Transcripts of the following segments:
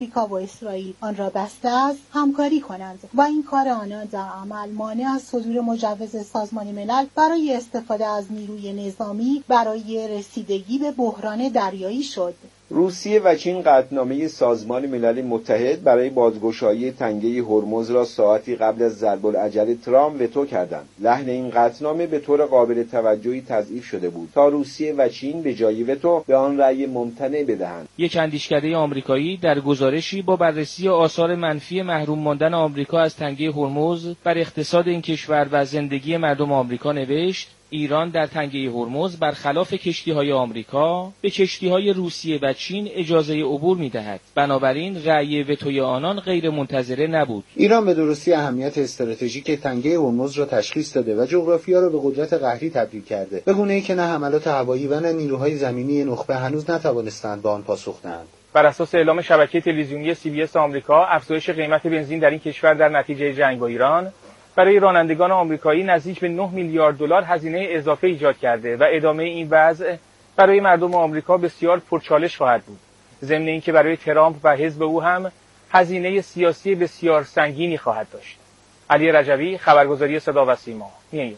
آمریکا و اسرائیل آن را بسته است همکاری کنند و این کار آنان در عمل مانع از صدور مجوز سازمان ملل برای استفاده از نیروی نظامی برای رسیدگی به بحران دریایی شد. روسیه و چین قطعنامه سازمان ملل متحد برای بازگشایی تنگه هرمز را ساعتی قبل از ضرب العجل ترامپ وتو کردند. لحن این قطعنامه به طور قابل توجهی تضعیف شده بود تا روسیه و چین به جای وتو به آن رأی ممتنع بدهند. یک اندیشکده آمریکایی در گزارشی با بررسی آثار منفی محروم ماندن آمریکا از تنگه هرمز بر اقتصاد این کشور و زندگی مردم آمریکا نوشت: ایران در تنگه هرمز برخلاف کشتی‌های آمریکا به کشتی‌های روسیه و چین اجازه عبور می‌دهد. بنابراین رأی وتوی آنان غیر منتظره نبود. ایران به درستی اهمیت استراتژیک تنگه هرمز را تشخیص داده و جغرافیا را به قدرت قهری تبدیل کرده، به گونه‌ای که نه حملات هوایی و نه نیروهای زمینی نخبه هنوز نتوانستند به آن پاسخ دهند. بر اساس اعلام شبکه تلویزیونی CBS آمریکا، افزایش قیمت بنزین در این کشور در نتیجه جنگ با ایران برای رانندگان آمریکایی نزدیک به 9 میلیارد دلار هزینه اضافه ایجاد کرده و ادامه این وضع برای مردم آمریکا بسیار پرچالش خواهد بود. ضمن اینکه برای ترامپ و حزب او هم هزینه سیاسی بسیار سنگینی خواهد داشت. علی رجوی، خبرگزاری صدا و سیما، نیویورک.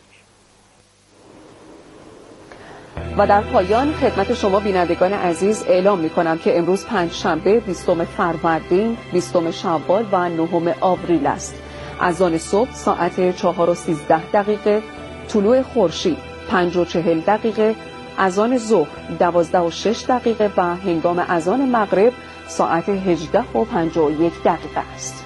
و در پایان خدمت شما بینندگان عزیز اعلام می‌کنم که امروز پنجشنبه 20 فروردین، 20 شوال و 9 آوریل است. از آن صبح ساعت 4:13 طلوع خورشید 5:40، از آن ظهر 12:06 و هنگام اذان مغرب ساعت 18:51 است.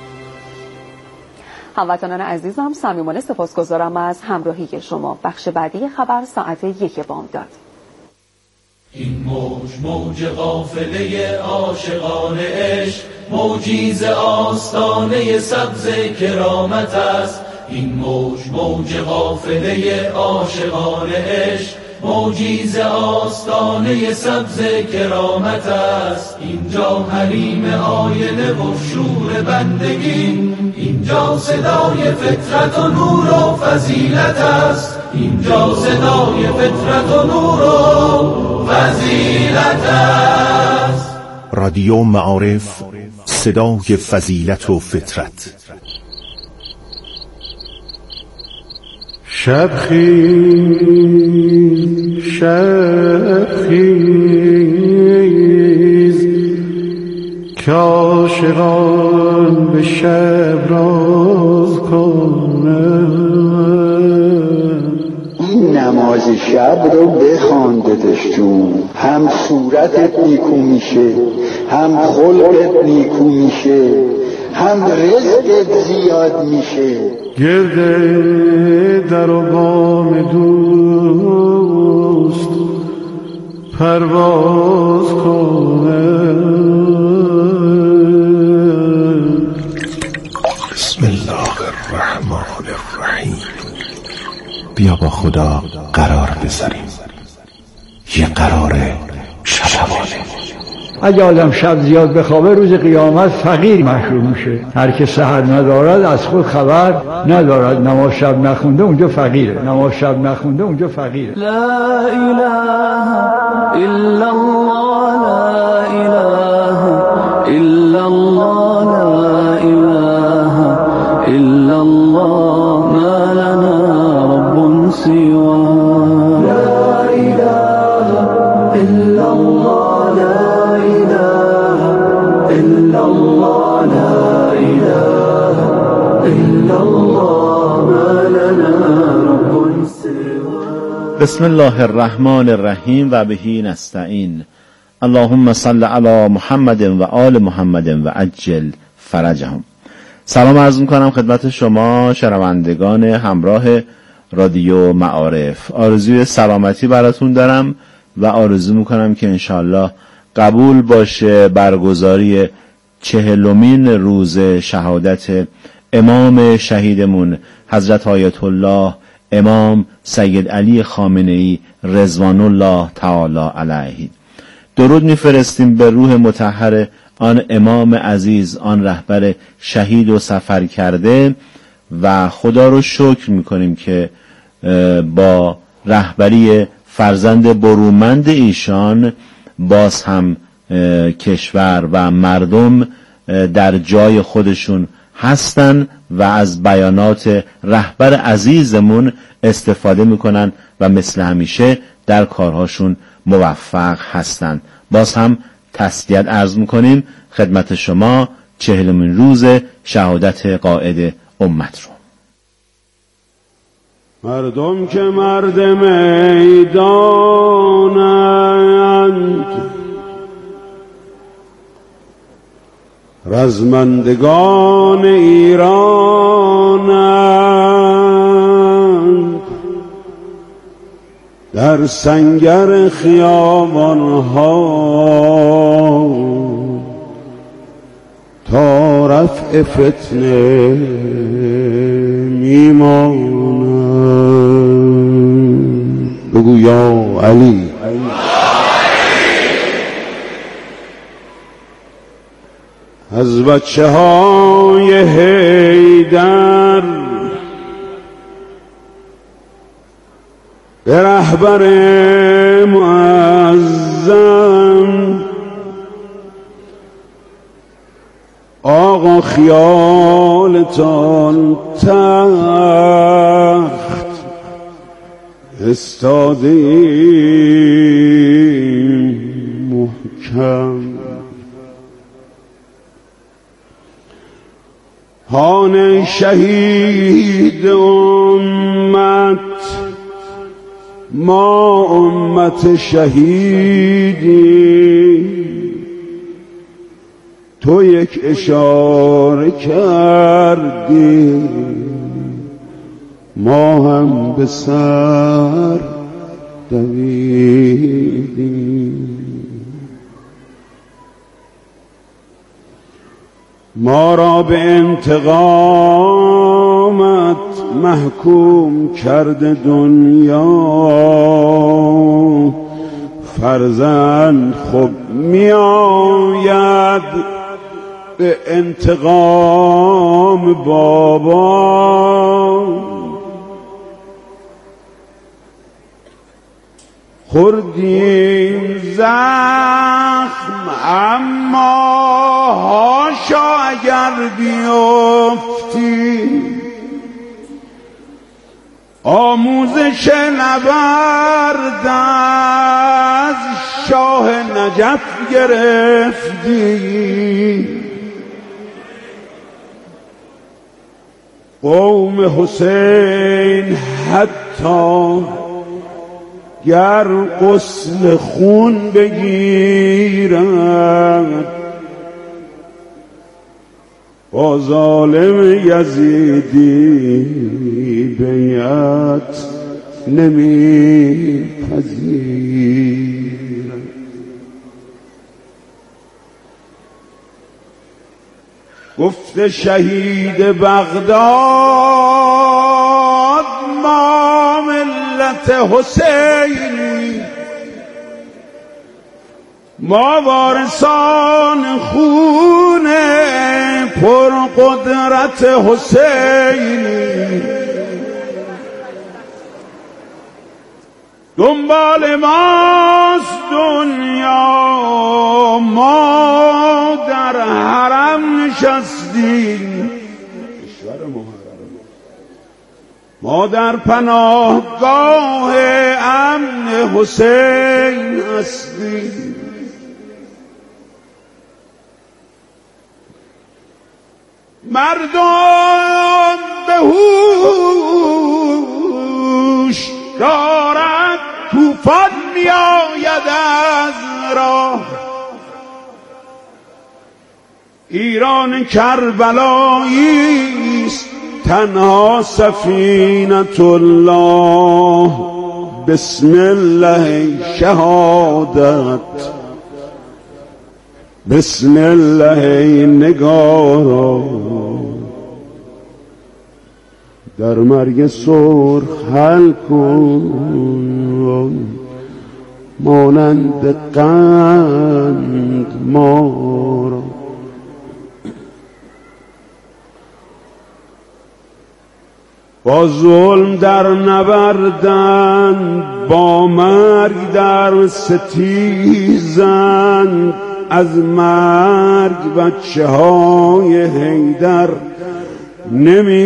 هموطنان عزیزم، صمیمانه سپاسگزارم از همراهی شما. بخش بعدی خبر ساعت 1 بامداد. این موج قافله عاشقان عشق، موجی ز آستانه سبز کرامت است. این موج قافله عاشقان عشق، موجی ز آستانه سبز کرامت است. اینجا حریم آینه و شور بندگی، اینجا صدای فطرت و نور و فضیلت است. اینجا صدای فطرت و نور و فضیلت است. رادیو معارف، صدای فضیلت و فطرت. شب خیز که عاشقان به شب راز کنند. این نماز شب رو بخوان داداشجون، هم صورتت نیکو میشه، هم خلقت نیکو میشه، هم رزقت زیاد میشه. گرده در و بام دوست پرواز کنند. بسم الله الرحمن الرحیم. بیا با خدا قرار بذاریم، یه قرار شبانه. اگه آدم شب زیاد بخوابه روز قیامت فقیر محشور میشه. هر که سحر ندارد از خود خبر ندارد. نماز شب نخونده اونجا فقیره، نماز شب نخونده اونجا فقیره. لا اله الا الله، لا اله الا الله، لا اله الا الله، ما لنا رب سواه. لا اله الا الله، لا اله الا الله، لا اله الا الله، ما لنا رب سواه. بسم الله الرحمن الرحیم و بهی نستعین. اللهم صل علی محمد و آل محمد و عجل فرجهم. سلام عرض می‌کنم خدمت شما شنوندگان همراه رادیو معارف. آرزوی سلامتی براتون دارم و آرزو می‌کنم که انشالله قبول باشه برگزاری 40مین روز شهادت امام شهیدمون حضرت آیت الله امام سید علی خامنه‌ای رضوان الله تعالی علیه. درود میفرستیم به روح مطهر آن امام عزیز، آن رهبر شهید و سفر کرده، و خدا رو شکر میکنیم که با رهبری فرزند برومند ایشان باز هم کشور و مردم در جای خودشون هستن و از بیانات رهبر عزیزمون استفاده میکنن و مثل همیشه در کارهاشون موفق هستن. باز هم تسلیت عرض میکنیم خدمت شما 40مین روز شهادت قائد امت رو. مردم که مرد میدانند، رزمندگان ایرانند، در سنگر خیابانها تا رفع فتنه میمانند. بگو یا علی. از بچه های حیدر به رهبر معظم، آقا خیالتان تخت استادیم محکم. هان شهید امت، ما امت شهیدی، تو یک اشاره کردی ما هم به سر دویدیم. ما را به انتقامت محکوم کرده دنیا، فرزند خب می آید به انتقام بابا. خوردیم زخم اما هاشا اگر بیفتی، آموزش نبرد از شاه نجف گرفتی. قوم حسین حتی گر غسل خون بگیرد، با ظالم یزیدی بیعت نمی‌پذیرد. گفت شهید بغداد ما ملت حسینی، ما وارثان خون پرقدرت حسینی. دنبال ماست دنیا، ما در حرم نشستیم، ما در پناهگاه امن حسین هستیم. مردم به هوش دارد، طوفان می آید از راه. ایران کربلایی است تنها سفینة الله. بسم الله شهادت، بسم الله نگارا، در مرگ سرخ حل کن مانند قند ما را. با ظلم در نبردند، با مرگ در ستیزند، از مرگ بچه های حیدر نمی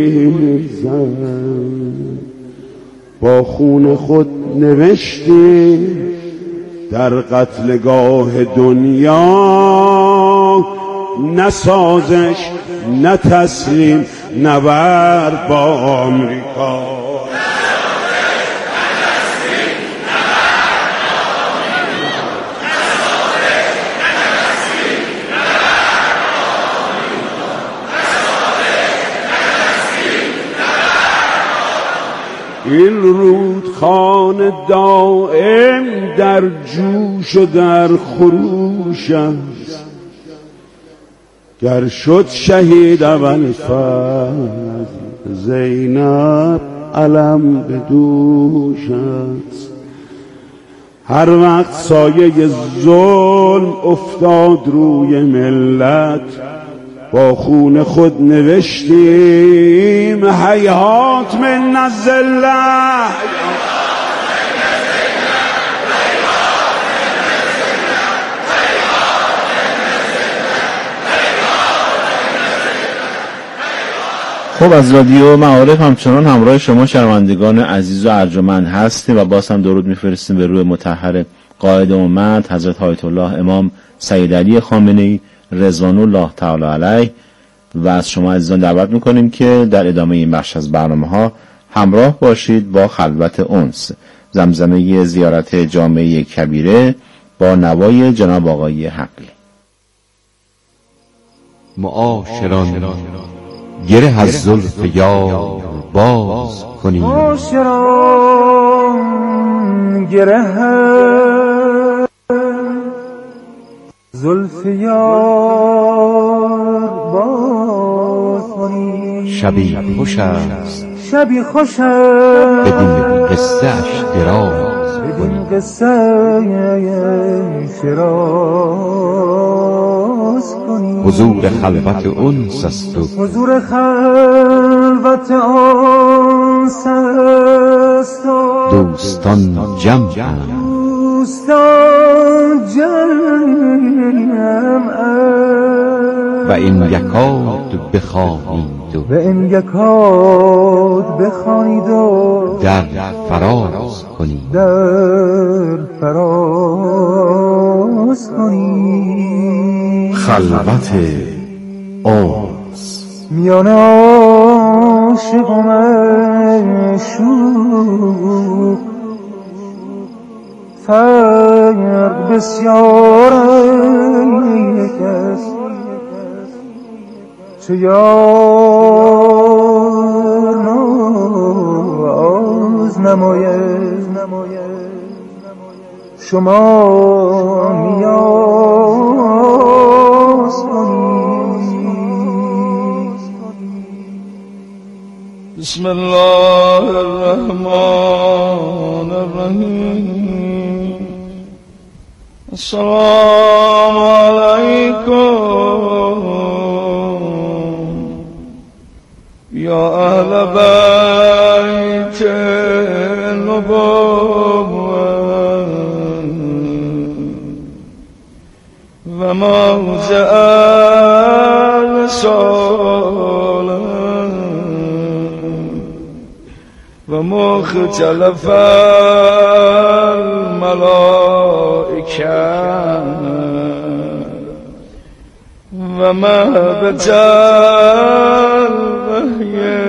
گریزند. با خون خود نوشتیم در قتلگاه دنیا، نه سازش نه تسلیم نبرد با آمریکا. این رودخانه دائم در جوش و در خروش است، گر شد شهید ابوالفضل زینب علم به دوش است. هر وقت سایه ظلم افتاد روی ملت، با خون خود نوشتیم هیهات من الذلة. خب از رادیو معارف همچنان همراه شما شنوندگان عزیز و ارجمند هستیم و باز هم درود میفرستیم به روح مطهر قائد امت حضرت آیت الله امام سید علی خامنه‌ای رضوان الله تعالی علیه، و از شما عزیزان دعوت میکنیم که در ادامه این بخش از برنامه‌ها همراه باشید با خلوت انس، زمزمه زیارت جامعه کبیره با نوای جناب آقای حقی. معاشران گره از زلف یار باز کنیم، معاشران گره زلف یار باز کنیم. شبی خوش است، شبی خوش است، بدین قصه اش دراز کنیم، قصه اش دراز کنیم. حضور خلوت انس است و حضور خلوت انس است و دوستان جمعند، دوستان جمعند. و این یکاد بخوانید و این یکاد بخوانید و در فراز کنید، در فراز کنید. خلوت انس میان عاشق و معشوق فرق بسیار است، چه یار ناز نماید شما نیاز کنید. بسم الله الرحمن الرحیم. السلام علیکم یا اهل بیت النبوة و موضع الرسالة و مختلف الملائكة و مهبط الوحی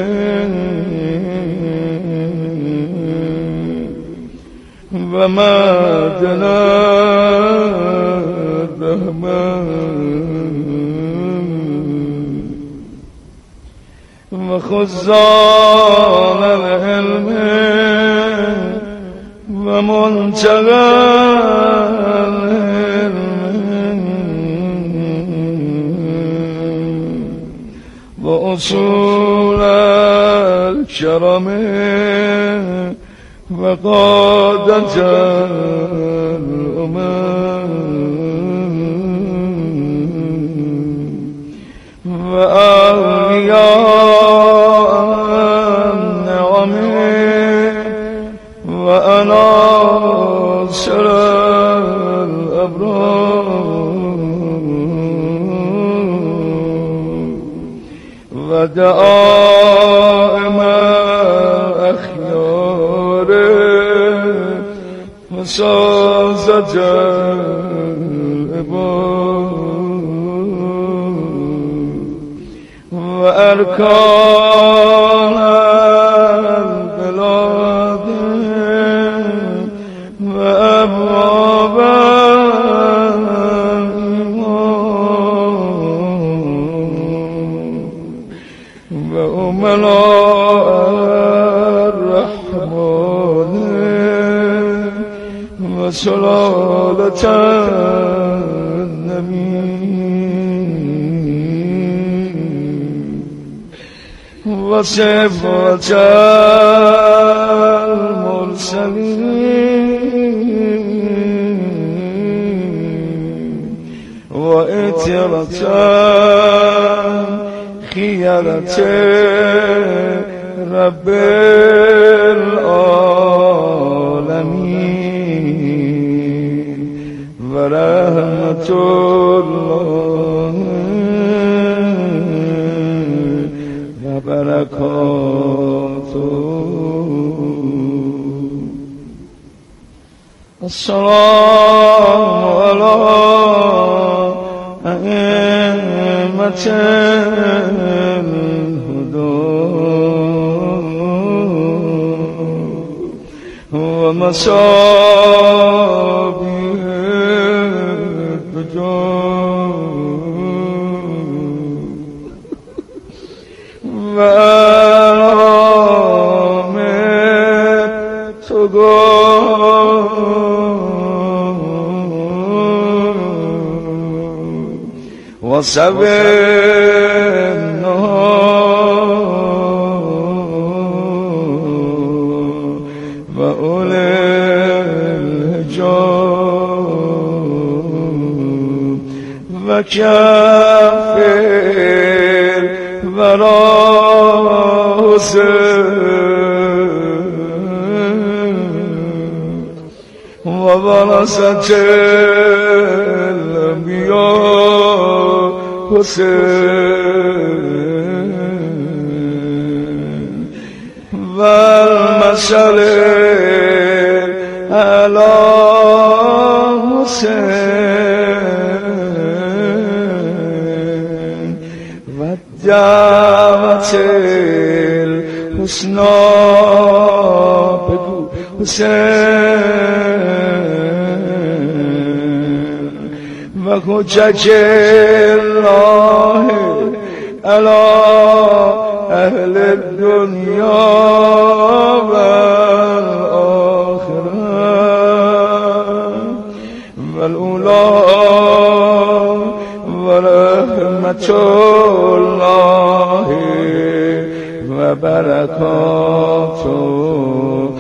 و معدن الرحمن و خزان العلم و منتقى العلم و اصول الكرم و قادة الأمم و أولياء النعم و أناصر الأبرار و دائم اخیار و سازد و ارکان البلاد و ابواب و املاء الرحمن و سلالة وصفات المرسلين وإترة خيرة رب العالمين ورحمة الله وبركاته. السلام على أئمة الهدى ومصابيح الفجار وسبنا وأولي الحجاب وكافر وراس وورثة الأنبياء حسين والمشعل على حسين والدعوة الحسنى حسين وحجج الله على أهل الدنيا والآخرة والأولى ورحمة الله وبركاته.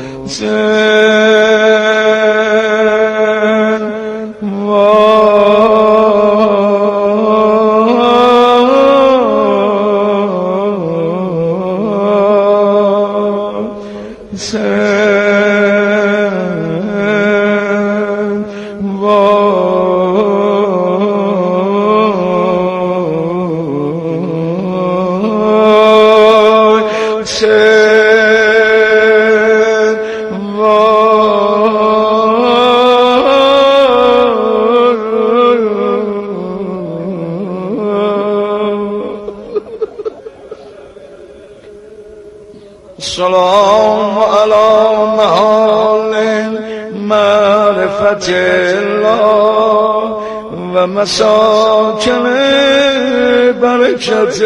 السلام على محال معرفة الله ومساكن بركة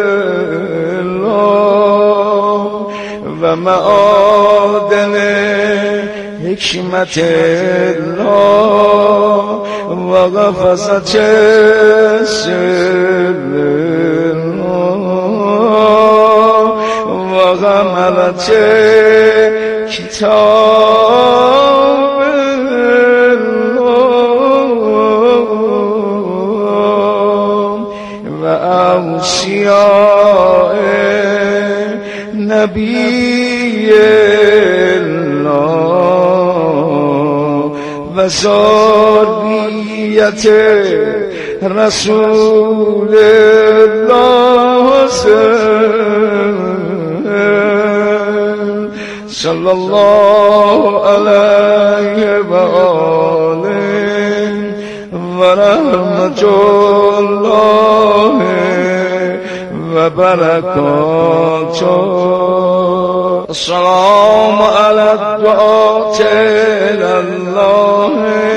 الله ومعادن حكمة الله وغفصة سر الله وغمرة كتاب الله وأوصياء نبي الله وذرية رسول الله صلی الله علیه و آله و رحمت الله و برکاته. السلام علی الدعاة الله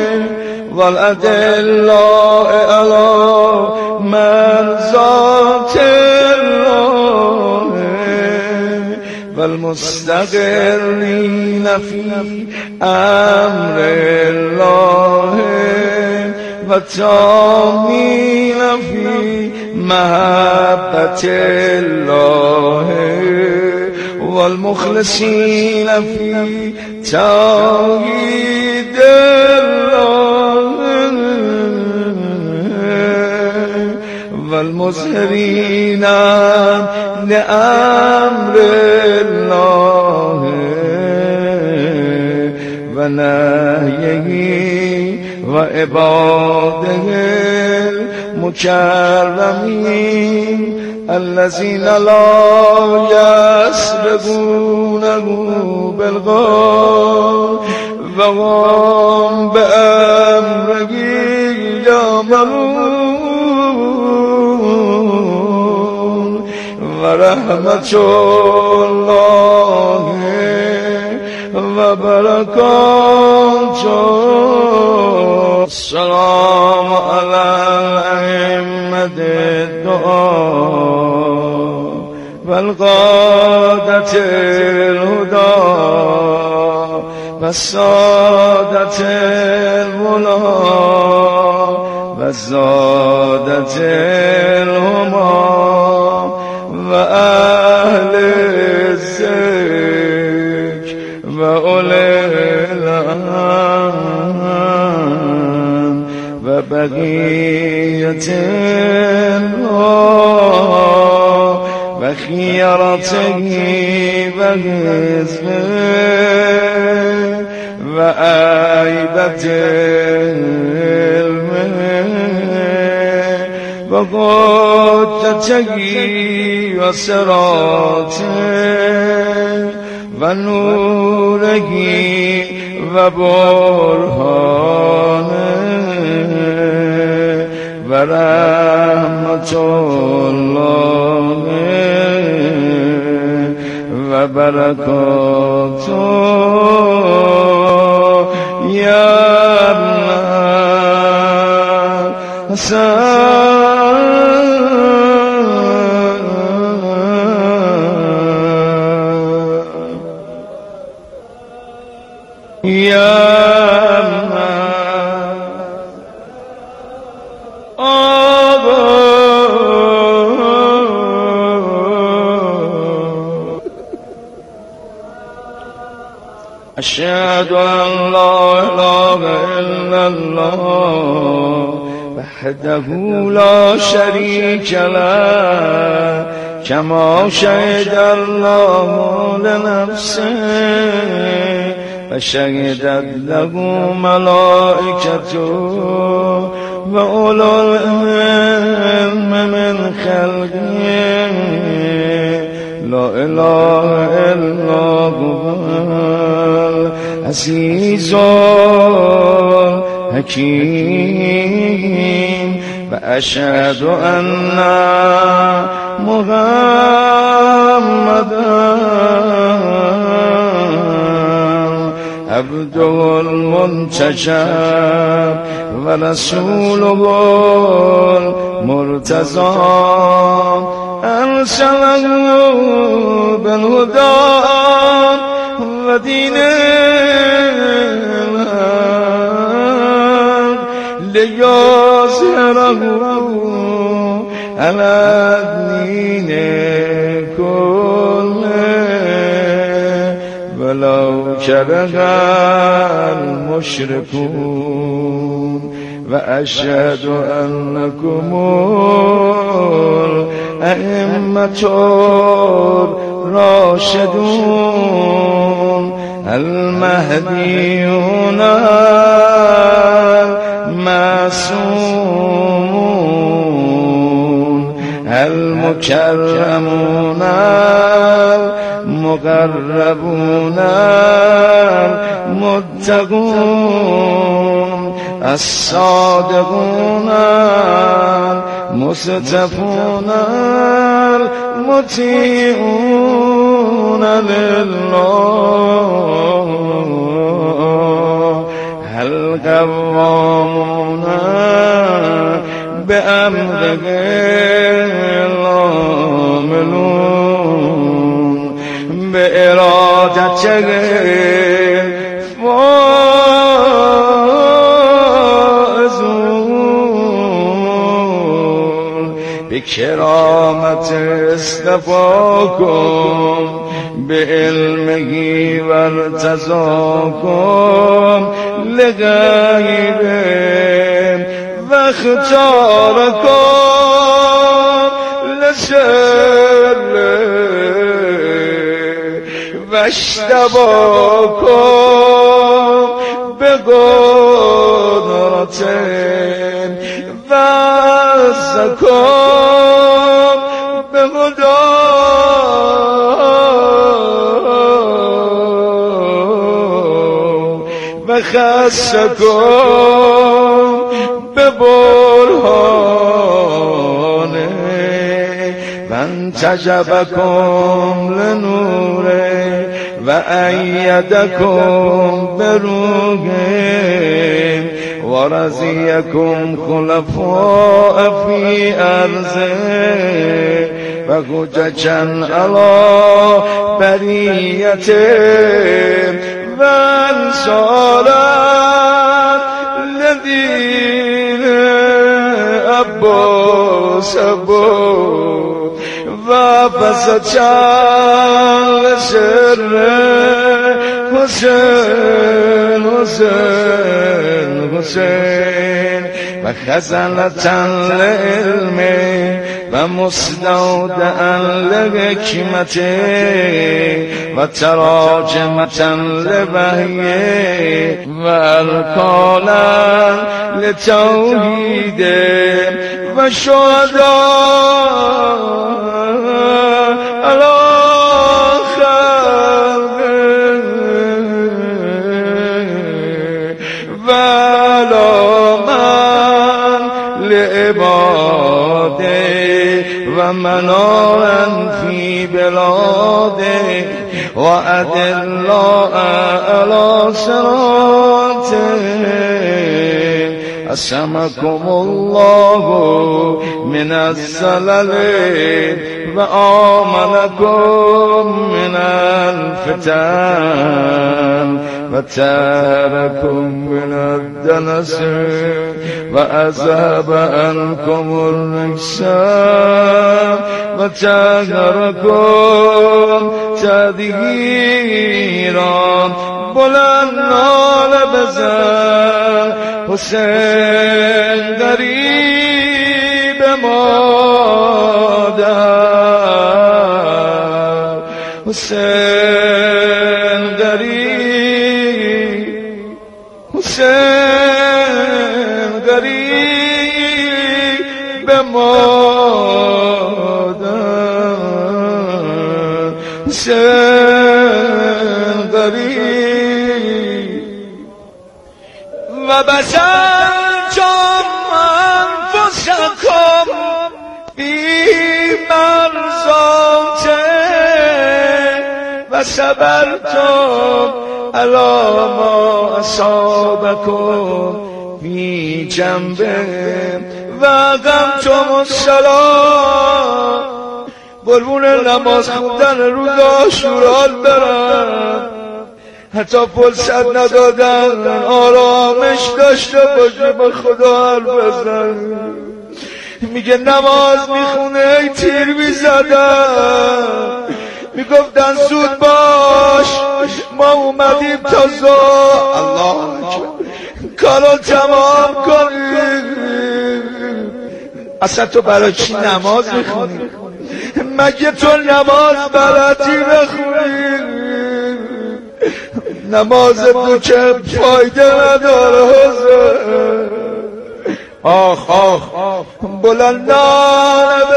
والأدلاء على مرضات الله والمستقرين في أمر الله والتامين في محبة الله والمخلصين في توحيد الله والمظهرين لأمر الله ونهيه وعباده المكرمين الذين لا يسبقونه بالقول وهم بأمره يعملون ورحمة الله وبركاته. السلام على الأئمة الدعاء والقادة الهدى والسادة الولا والزادة الهما وأهل الذكر وأولي الأمر وبقية الله وخيرته وحزبه وعيبة علمه وقدته وسراته ونوره وبرهانه ورحمة الله وبركاته. يا أشهد أن لا إله إلا الله وحده لا شريك له كما شهد الله لنفسه وشهدت له ملائكته وأولو العلم من خلقه لا إله إلا هو العزيز الحكيم وأشهد أن محمدا عبده المنتجب ورسوله المرتضى أرسله بالهدى ودين الحق ليظهره على الدين كله ولو كره المشركون وأشهد أنكم الأئمة الراشدون المهديون المعصومون المكرمون المقربون المتقون الصادقون المصطفون المطيعون لله القوامون بأمره العاملون بإرادته فائزون بكرامة اصطفاكم بعلمه وارتضاكم لغيره واختاركم لسره واشتباكم بقدرته وعزكم بهداه وخصكم ببرهانه وانتجبكم لنوره وأيدكم بروحه ورزيكم خلفاء في أرضه وحججا على بريته وانصارا الذين أبوا سبوا وفسجا لسر حسين حسين حسين وخزنة لعلم ومستودعا لحكمته وتراجمة لوحيه وأركانا لتوحيده وشهداء على خلقه وعلى من لعباده ومنارا في بلاده وأدلاء على صراطه أسمكم الله من الزلل وآمنكم من الفتن وتاركم من الدنس وأذهب عنكم الرجس وطهركم تطهيرا بلندان بزن حسین غریب مادر حسین غریب مادر حسین غریب و بسنجم انفسکم بی مرزاته و صبرتم علی ما اصابکم بی جنبه و قمتم الصلاة قربون نماز خوندن روز عاشورا برم حتی فرصت ندادن آرامش داشته باشه با خدا حرف بزن میگه نماز میخونه ای تیر میزدن میگفتن زود باش ما اومدیم تا الله کارو تمام کنیم. اصلا تو برای چی نماز میخونی؟ مگه تو نماز بلدی بخونی؟ نماز تو که فایده نداره حضور. آخ بلندان